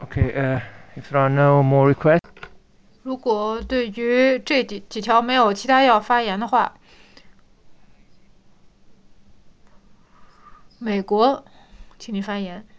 Okay, if there are no more requests, 如果对于这几条没有其他要发言的话，美国，请你发言。